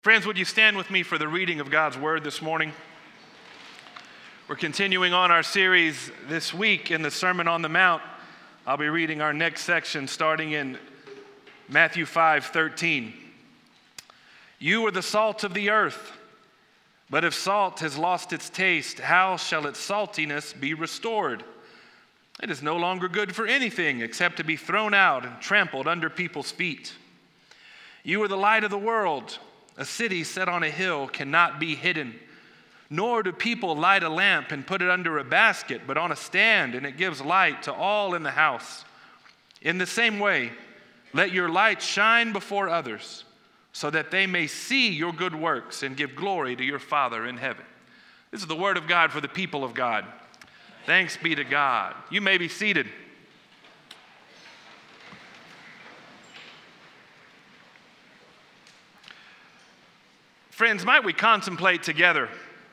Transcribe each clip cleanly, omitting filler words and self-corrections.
Friends, would you stand with me for the reading of God's Word this morning? We're continuing on our series this week in the Sermon on the Mount. I'll be reading our next section starting in Matthew 5:13. You are the salt of the earth, but if salt has lost its taste, how shall its saltiness be restored? It is no longer good for anything except to be thrown out and trampled under people's feet. You are the light of the world. A city set on a hill cannot be hidden, nor do people light a lamp and put it under a basket, but on a stand, and it gives light to all in the house. In the same way, let your light shine before others, so that they may see your good works and give glory to your Father in heaven. This is the word of God for the people of God. Thanks be to God. You may be seated. Friends, might we contemplate together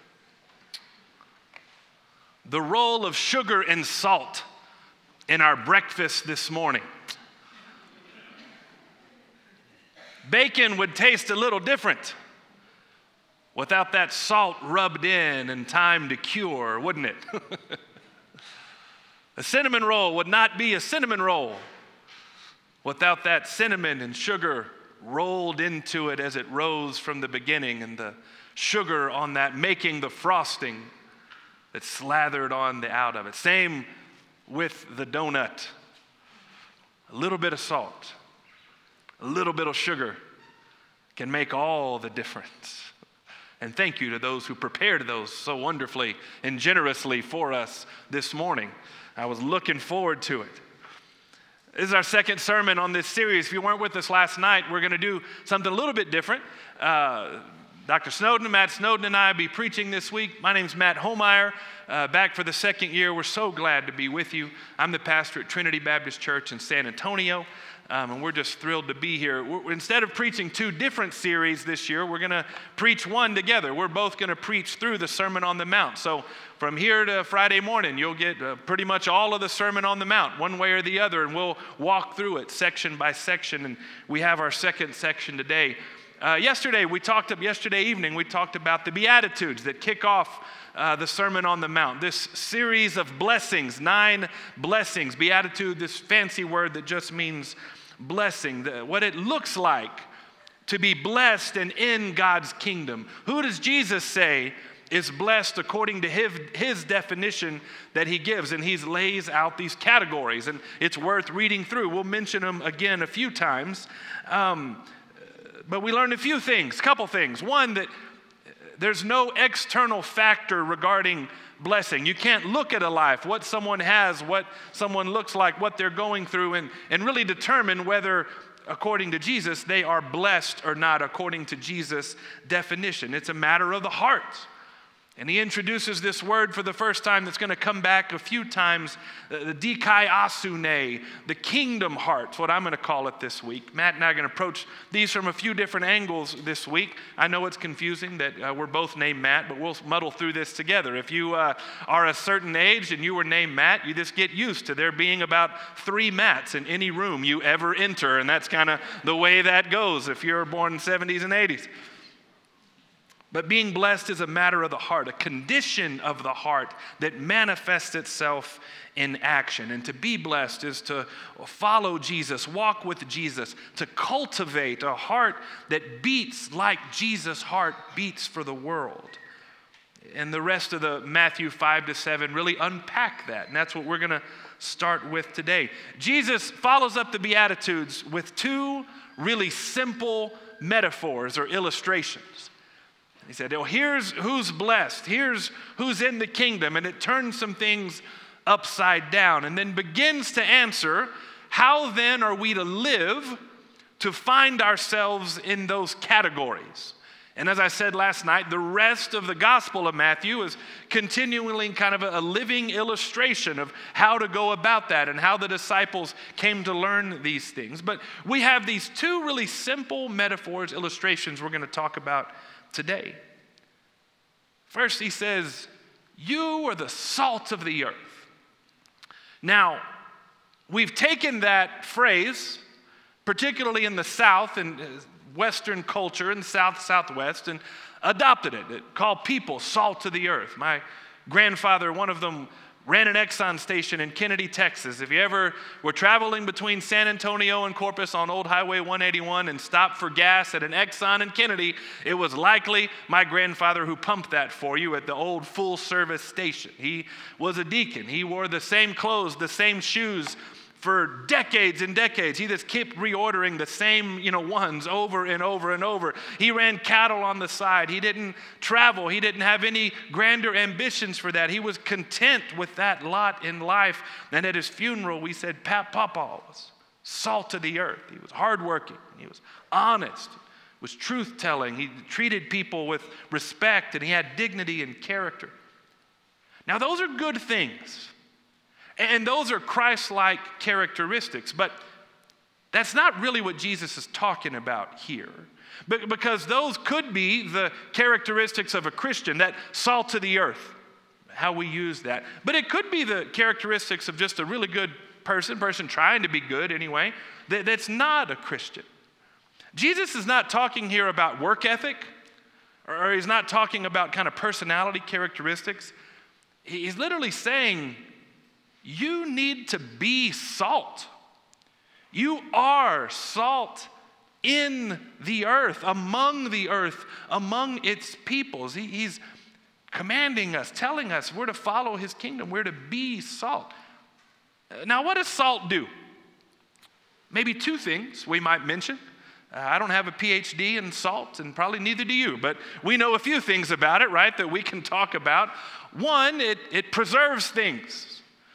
the role of sugar and salt in our breakfast this morning? Bacon would taste a little different without that salt rubbed in and time to cure, wouldn't it? A cinnamon roll would not be a cinnamon roll without that cinnamon and sugar rolled into it as it rose from the beginning, and the sugar on that making the frosting that's slathered on the out of it. Same with the donut. A little bit of salt, a little bit of sugar can make all the difference. And thank you to those who prepared those so wonderfully and generously for us this morning. I was looking forward to it. This is our second sermon on this series. If you weren't with us last night, we're going to do something a little bit different. Dr. Snowden, Matt Snowden, and I will be preaching this week. My name's Matt Homeyer, back for the second year. We're so glad to be with you. I'm the pastor at Trinity Baptist Church in San Antonio, and we're just thrilled to be here. Instead of preaching two different series this year, we're going to preach one together. We're both going to preach through the Sermon on the Mount. So from here to Friday morning, you'll get pretty much all of the Sermon on the Mount, one way or the other, and we'll walk through it section by section, and we have our second section today. Yesterday evening, we talked about the Beatitudes that kick off the Sermon on the Mount, this series of blessings, 9 blessings. Beatitude, this fancy word that just means blessing, what it looks like to be blessed and in God's kingdom. Who does Jesus say is blessed according to his definition that he gives? And he lays out these categories, and it's worth reading through. We'll mention them again a few times. But we learned a couple things. One, that there's no external factor regarding blessing. You can't look at a life, what someone has, what someone looks like, what they're going through, and really determine whether, according to Jesus, they are blessed or not, according to Jesus' definition. It's a matter of the heart. And he introduces this word for the first time that's going to come back a few times, the dikaiosune, the kingdom heart, what I'm going to call it this week. Matt and I are going to approach these from a few different angles this week. I know it's confusing that we're both named Matt, but we'll muddle through this together. If you are a certain age and you were named Matt, you just get used to there being about 3 Matts in any room you ever enter, and that's kind of the way that goes if you're born in the 70s and 80s. But being blessed is a matter of the heart, a condition of the heart that manifests itself in action. And to be blessed is to follow Jesus, walk with Jesus, to cultivate a heart that beats like Jesus' heart beats for the world. And the rest of the Matthew 5-7 really unpack that. And that's what we're going to start with today. Jesus follows up the Beatitudes with 2 really simple metaphors or illustrations. He said, here's who's blessed. Here's who's in the kingdom. And it turns some things upside down and then begins to answer, how then are we to live to find ourselves in those categories? And as I said last night, the rest of the Gospel of Matthew is continually kind of a living illustration of how to go about that and how the disciples came to learn these things. But we have these 2 really simple metaphors, illustrations we're going to talk about today. First, he says, you are the salt of the earth. Now, we've taken that phrase, particularly in the South, and Western culture in the Southwest and adopted it. It called people salt of the earth. My grandfather, one of them, ran an Exxon station in Kennedy, Texas. If you ever were traveling between San Antonio and Corpus on Old Highway 181 and stopped for gas at an Exxon in Kennedy, it was likely my grandfather who pumped that for you at the old full-service station. He was a deacon. He wore the same clothes, the same shoes for decades and decades. He just kept reordering the same, ones over and over and over. He ran cattle on the side. He didn't travel. He didn't have any grander ambitions for that. He was content with that lot in life. And at his funeral, we said, Papa was salt of the earth. He was hardworking. He was honest. He was truth-telling. He treated people with respect, and he had dignity and character. Now, those are good things. And those are Christ-like characteristics, but that's not really what Jesus is talking about here. Because those could be the characteristics of a Christian, that salt of the earth, how we use that. But it could be the characteristics of just a really good person trying to be good anyway, that's not a Christian. Jesus is not talking here about work ethic, or he's not talking about kind of personality characteristics. He's literally saying, you need to be salt. You are salt in the earth, among its peoples. He's commanding us, telling us we're to follow his kingdom. We're to be salt. Now, what does salt do? Maybe two things we might mention. I don't have a PhD in salt, and probably neither do you, but we know a few things about it, right, that we can talk about. One, it preserves things.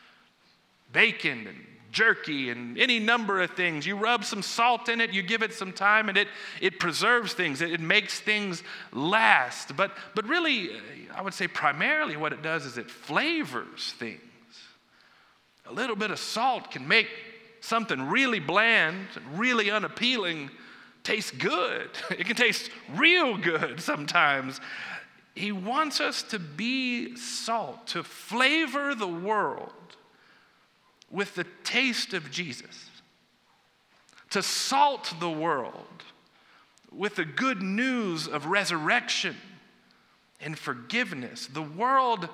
Bacon and jerky and any number of things. You rub some salt in it, you give it some time, and it preserves things. It makes things last. But really, I would say primarily what it does is it flavors things. A little bit of salt can make something really bland, really unappealing, taste good. It can taste real good sometimes. He wants us to be salt, to flavor the world with the taste of Jesus, to salt the world with the good news of resurrection and forgiveness. The world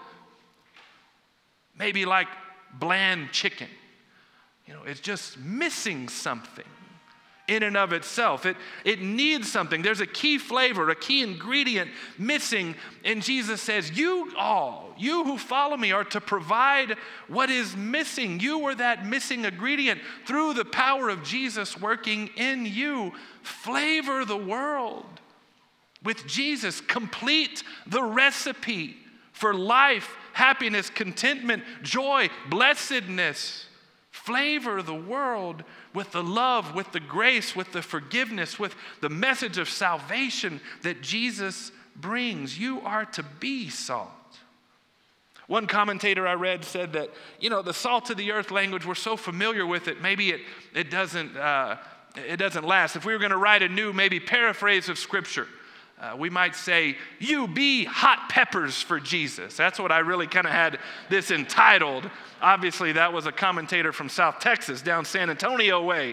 may be like bland chicken. It's just missing something in and of itself. It needs something. There's a key flavor, a key ingredient missing. And Jesus says, you who follow me are to provide what is missing. You are that missing ingredient through the power of Jesus working in you. Flavor the world with Jesus. Complete the recipe for life, happiness, contentment, joy, blessedness. Flavor the world with the love, with the grace, with the forgiveness, with the message of salvation that Jesus brings. You are to be salt. One commentator I read said that, the salt of the earth language, we're so familiar with it, maybe it doesn't last. If we were going to write a new, maybe paraphrase of Scripture, we might say, you be hot peppers for Jesus. That's what I really kind of had this entitled. Obviously, that was a commentator from South Texas, down San Antonio way.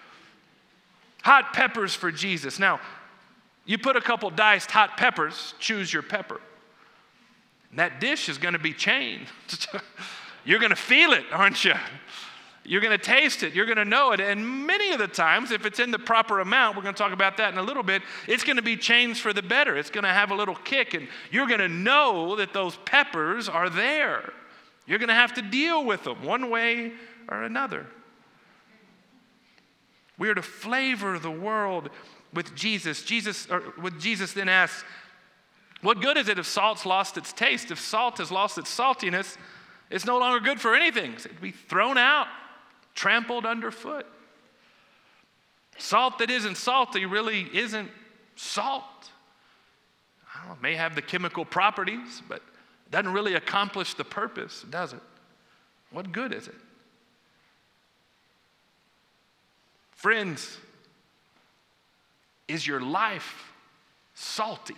Hot peppers for Jesus. Now, you put a couple diced hot peppers, choose your pepper. And that dish is going to be changed. You're going to feel it, aren't you? You're going to taste it. You're going to know it. And many of the times, if it's in the proper amount, we're going to talk about that in a little bit, it's going to be changed for the better. It's going to have a little kick, and you're going to know that those peppers are there. You're going to have to deal with them one way or another. We are to flavor the world with Jesus. Jesus then asks, what good is it if salt's lost its taste? If salt has lost its saltiness, it's no longer good for anything. It'd be thrown out, trampled underfoot. Salt that isn't salty really isn't salt. I don't know, it may have the chemical properties, but it doesn't really accomplish the purpose, does it? What good is it? Friends, is your life salty?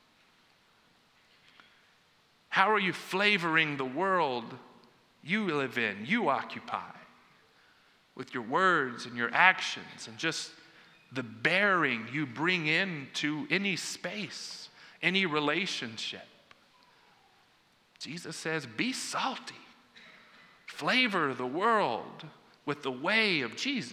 How are you flavoring the world you live in, you occupy, with your words and your actions and just the bearing you bring into any space, any relationship. Jesus says, be salty. Flavor the world with the way of Jesus.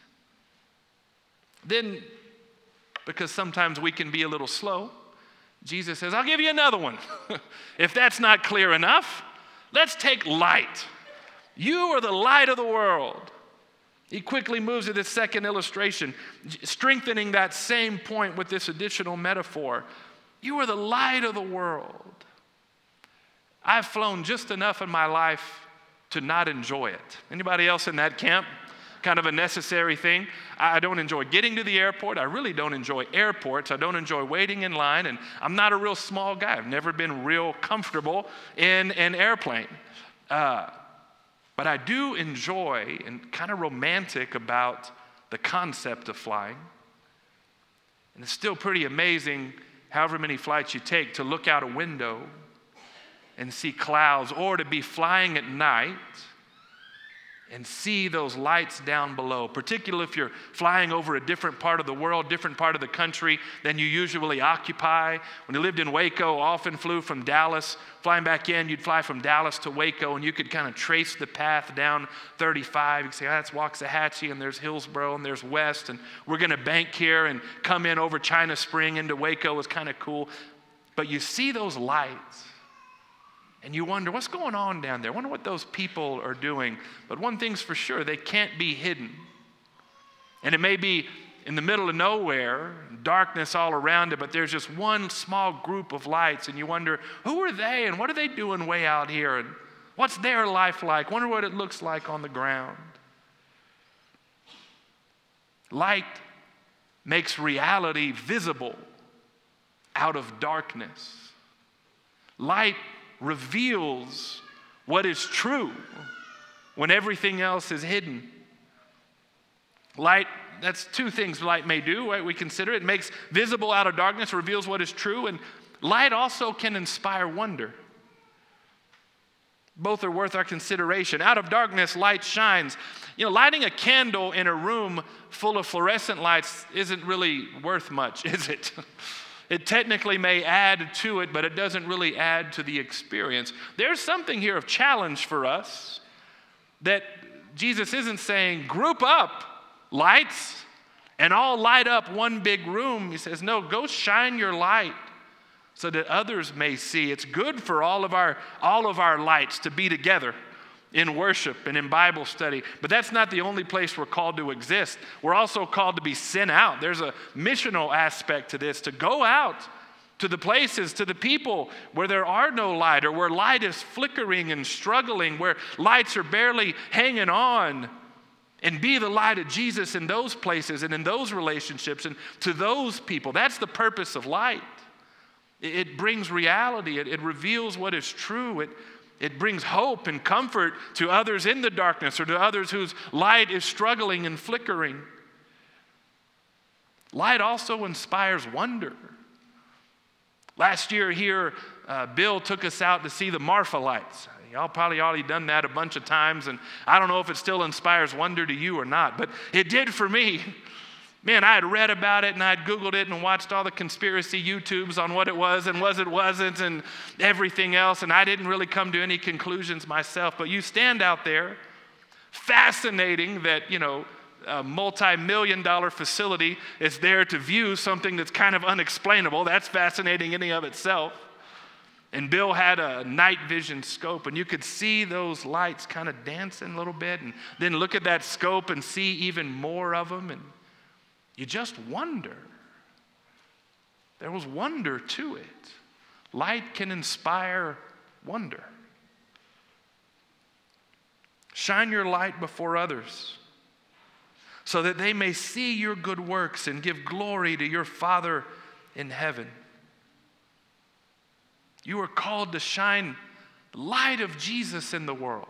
Then, because sometimes we can be a little slow, Jesus says, I'll give you another one. If that's not clear enough, let's take light. You are the light of the world. He quickly moves to this second illustration, strengthening that same point with this additional metaphor. You are the light of the world. I've flown just enough in my life to not enjoy it. Anybody else in that camp? Kind of a necessary thing. I don't enjoy getting to the airport. I really don't enjoy airports. I don't enjoy waiting in line. And I'm not a real small guy. I've never been real comfortable in an airplane. But I do enjoy and kind of romantic about the concept of flying. And it's still pretty amazing, however many flights you take, to look out a window and see clouds, or to be flying at night and see those lights down below, particularly if you're flying over a different part of the world, different part of the country than you usually occupy. When you lived in Waco, often flew from Dallas. Flying back in, you'd fly from Dallas to Waco, and you could kind of trace the path down 35. You could say, that's Waxahachie, and there's Hillsboro, and there's West, and we're going to bank here and come in over China Spring into Waco. It's kind of cool. But you see those lights, and you wonder, what's going on down there? I wonder what those people are doing. But one thing's for sure, they can't be hidden. And it may be in the middle of nowhere, darkness all around it, but there's just one small group of lights, and you wonder, who are they, and what are they doing way out here, and what's their life like? Wonder what it looks like on the ground. Light makes reality visible out of darkness. Light reveals what is true when everything else is hidden. Light, that's two things light may do, right? We consider it makes visible out of darkness, reveals what is true, and light also can inspire wonder. Both are worth our consideration. Out of darkness, light shines. You know, lighting a candle in a room full of fluorescent lights isn't really worth much, is it? It technically may add to it, but it doesn't really add to the experience. There's something here of challenge for us that Jesus isn't saying, group up lights and all light up one big room. He says, no, go shine your light so that others may see. It's good for all of our lights to be together in worship and in Bible study. But that's not the only place we're called to exist. We're also called to be sent out. There's a missional aspect to this, to go out to the places, to the people where there are no light, or where light is flickering and struggling, where lights are barely hanging on, and be the light of Jesus in those places and in those relationships and to those people. That's the purpose of light. It brings reality. It reveals what is true. It brings hope and comfort to others in the darkness, or to others whose light is struggling and flickering. Light also inspires wonder. Last year here, Bill took us out to see the Marfa lights. Y'all probably already done that a bunch of times, and I don't know if it still inspires wonder to you or not, but it did for me. Man, I had read about it, and I had Googled it and watched all the conspiracy YouTubes on what it was and it wasn't and everything else, and I didn't really come to any conclusions myself. But you stand out there, fascinating that, a multi-million-dollar facility is there to view something that's kind of unexplainable. That's fascinating in and of itself. And Bill had a night vision scope, and you could see those lights kind of dancing a little bit, and then look at that scope and see even more of them, and you just wonder. There was wonder to it. Light can inspire wonder. Shine your light before others so that they may see your good works and give glory to your Father in heaven. You are called to shine the light of Jesus in the world.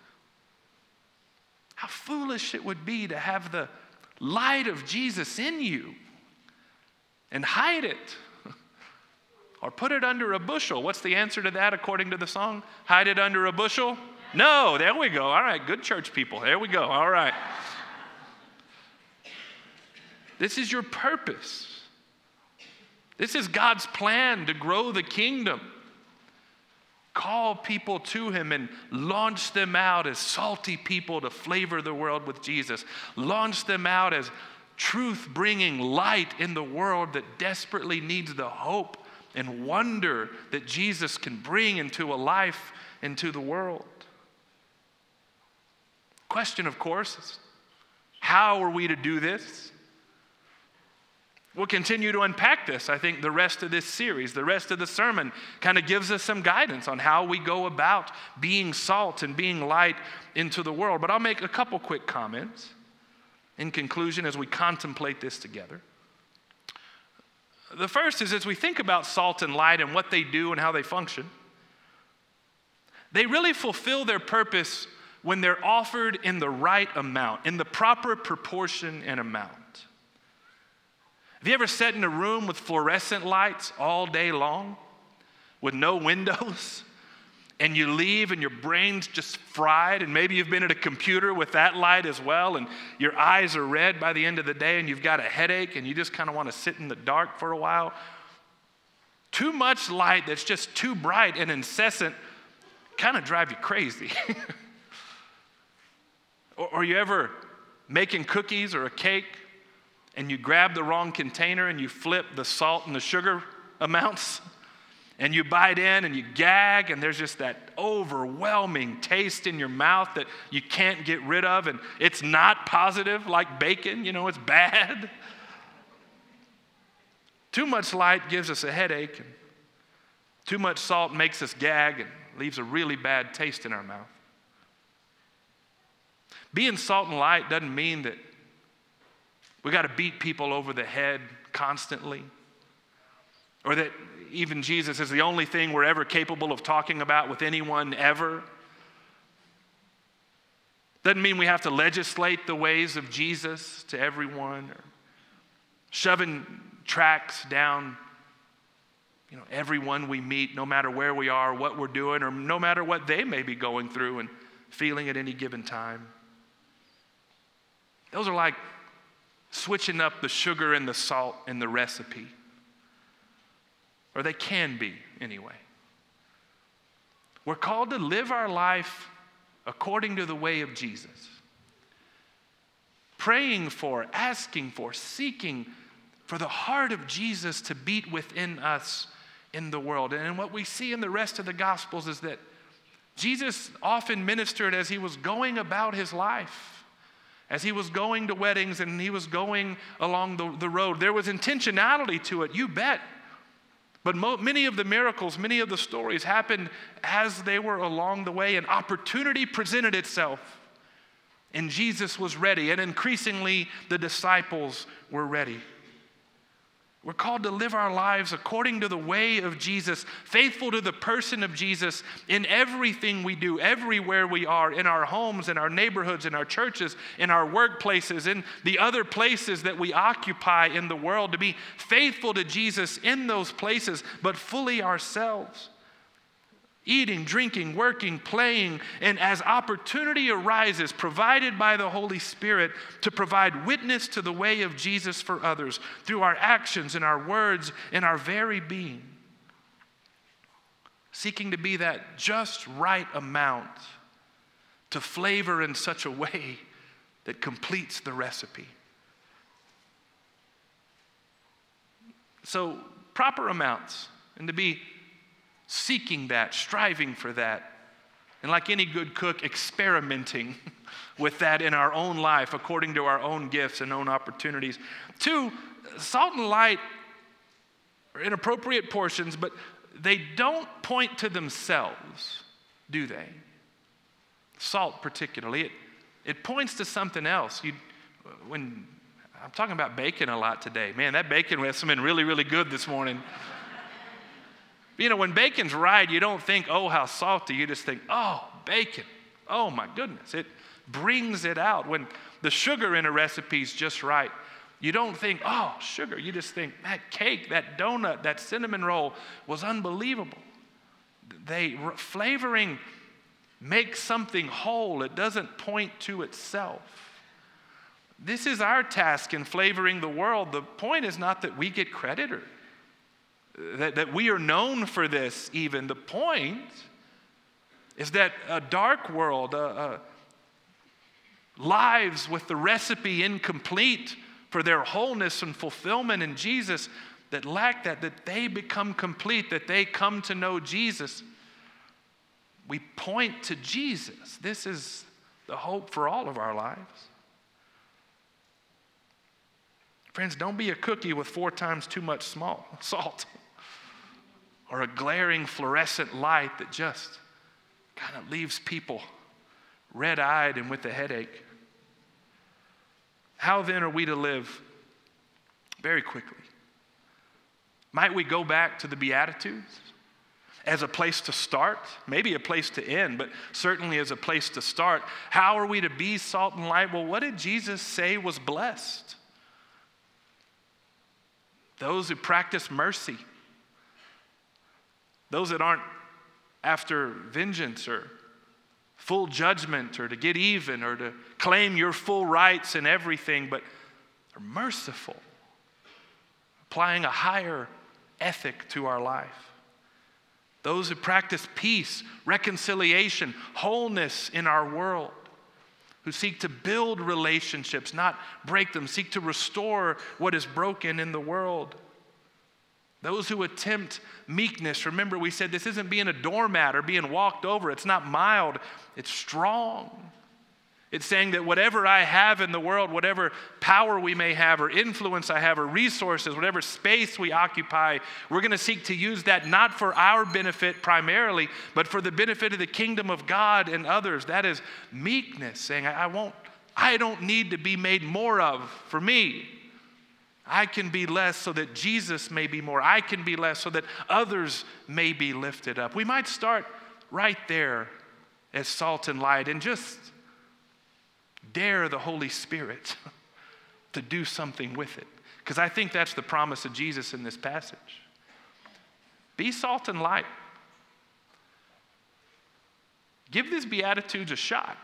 How foolish it would be to have the light of Jesus in you and hide it or put it under a bushel. What's the answer to that according to the song? Hide it under a bushel? No, there we go. All right, good church people. There we go. All right. This is your purpose. This is God's plan to grow the kingdom. Call people to him and launch them out as salty people to flavor the world with Jesus. Launch them out as truth-bringing light in the world that desperately needs the hope and wonder that Jesus can bring into a life, into the world. Question, of course, is how are we to do this? We'll continue to unpack this. I think the rest of this series, the rest of the sermon kind of gives us some guidance on how we go about being salt and being light into the world. But I'll make a couple quick comments in conclusion as we contemplate this together. The first is, as we think about salt and light and what they do and how they function, they really fulfill their purpose when they're offered in the right amount, in the proper proportion and amount. Have you ever sat in a room with fluorescent lights all day long with no windows, and you leave and your brain's just fried, and maybe you've been at a computer with that light as well, and your eyes are red by the end of the day, and you've got a headache, and you just kind of want to sit in the dark for a while? Too much light that's just too bright and incessant kind of drive you crazy. Or you ever making cookies or a cake, and you grab the wrong container and you flip the salt and the sugar amounts, and you bite in and you gag, and there's just that overwhelming taste in your mouth that you can't get rid of, and it's not positive like bacon, it's bad. Too much light gives us a headache, and too much salt makes us gag and leaves a really bad taste in our mouth. Being salt and light doesn't mean that we got to beat people over the head constantly, or that even Jesus is the only thing we're ever capable of talking about with anyone ever. Doesn't mean we have to legislate the ways of Jesus to everyone, or shoving tracts down everyone we meet, no matter where we are, what we're doing, or no matter what they may be going through and feeling at any given time. Those are like switching up the sugar and the salt in the recipe. Or they can be, anyway. We're called to live our life according to the way of Jesus. Praying for, asking for, seeking for the heart of Jesus to beat within us in the world. And what we see in the rest of the Gospels is that Jesus often ministered as he was going about his life. As he was going to weddings and he was going along the road. There was intentionality to it, you bet. But many of the miracles, many of the stories happened as they were along the way, and opportunity presented itself. And Jesus was ready, and increasingly the disciples were ready. We're called to live our lives according to the way of Jesus, faithful to the person of Jesus in everything we do, everywhere we are, in our homes, in our neighborhoods, in our churches, in our workplaces, in the other places that we occupy in the world, to be faithful to Jesus in those places, but fully ourselves. Eating, drinking, working, playing, and as opportunity arises, provided by the Holy Spirit to provide witness to the way of Jesus for others through our actions and our words and our very being. Seeking to be that just right amount to flavor in such a way that completes the recipe. So, proper amounts, and to be seeking that, striving for that, and like any good cook, experimenting with that in our own life according to our own gifts and own opportunities. 2, salt and light are in appropriate portions, but they don't point to themselves, do they? Salt particularly, it points to something else. When I'm talking about bacon a lot today. Man, that bacon has been really, really good this morning. When bacon's right, you don't think, oh, how salty. You just think, oh, bacon. Oh, my goodness. It brings it out. When the sugar in a recipe is just right, you don't think, oh, sugar. You just think, that cake, that donut, that cinnamon roll was unbelievable. Flavoring makes something whole. It doesn't point to itself. This is our task in flavoring the world. The point is not that we get credit or that we are known for this even. The point is that a dark world, lives with the recipe incomplete for their wholeness and fulfillment in Jesus, that lack that they become complete, that they come to know Jesus. We point to Jesus. This is the hope for all of our lives. Friends, don't be a cookie with 4 times too much salt or a glaring fluorescent light that just kind of leaves people red-eyed and with a headache. How then are we to live? Very quickly. Might we go back to the Beatitudes as a place to start? Maybe a place to end, but certainly as a place to start. How are we to be salt and light? Well, what did Jesus say was blessed? Those who practice mercy. Those that aren't after vengeance or full judgment or to get even or to claim your full rights and everything, but are merciful, applying a higher ethic to our life. Those who practice peace, reconciliation, wholeness in our world, who seek to build relationships, not break them, seek to restore what is broken in the world. Those who attempt meekness. Remember, we said this isn't being a doormat or being walked over. It's not mild, it's strong. It's saying that whatever I have in the world, whatever power we may have or influence I have or resources, whatever space we occupy, we're going to seek to use that not for our benefit primarily, but for the benefit of the kingdom of God and others. That is meekness, saying I don't need to be made more of for me. I can be less so that Jesus may be more. I can be less so that others may be lifted up. We might start right there as salt and light and just dare the Holy Spirit to do something with it. Because I think that's the promise of Jesus in this passage. Be salt and light. Give these Beatitudes a shot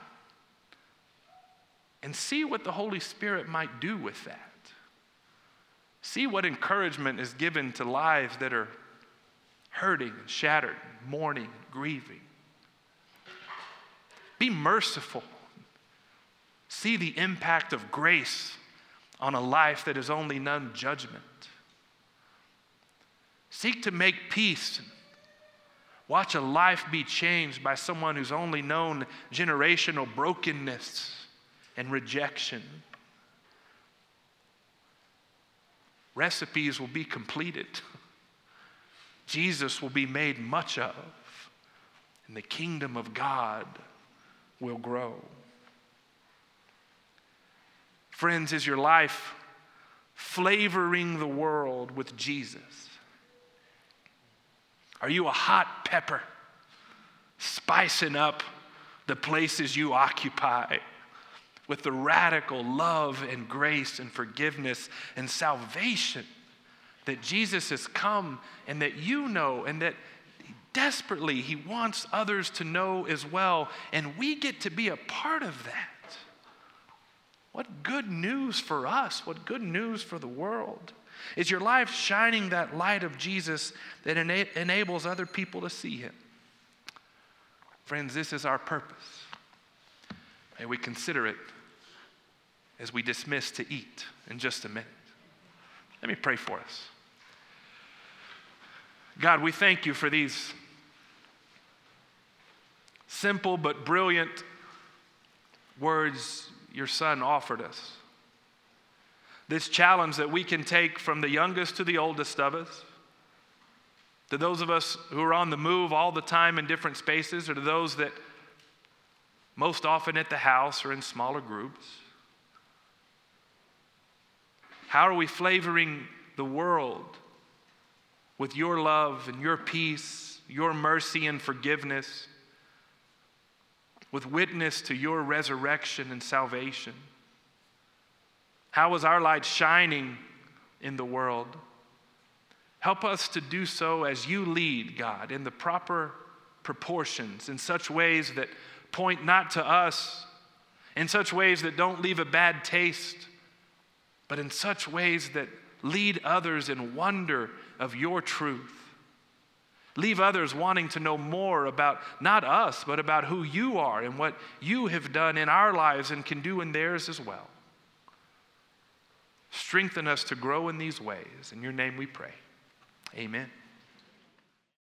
and see what the Holy Spirit might do with that. See what encouragement is given to lives that are hurting and shattered, mourning and grieving. Be merciful. See the impact of grace on a life that is only known judgment. Seek to make peace. Watch a life be changed by someone who's only known generational brokenness and rejection. Recipes will be completed. Jesus will be made much of, and the kingdom of God will grow. Friends, is your life flavoring the world with Jesus? Are you a hot pepper, spicing up the places you occupy with the radical love and grace and forgiveness and salvation that Jesus has come and that you know and that desperately he wants others to know as well, and we get to be a part of that? What good news for us, what good news for the world. Is your life shining that light of Jesus that enables other people to see him? Friends, this is our purpose. May we consider it as we dismiss to eat in just a minute. Let me pray for us. God, we thank you for these simple but brilliant words your Son offered us. This challenge that we can take from the youngest to the oldest of us, to those of us who are on the move all the time in different spaces, or to those that most often at the house or in smaller groups. How are we flavoring the world with your love and your peace, your mercy and forgiveness, with witness to your resurrection and salvation? How is our light shining in the world? Help us to do so as you lead, God, in the proper proportions, in such ways that point not to us in such ways that don't leave a bad taste, but in such ways that lead others in wonder of your truth. Leave others wanting to know more about not us, but about who you are and what you have done in our lives and can do in theirs as well. Strengthen us to grow in these ways. In your name we pray. Amen.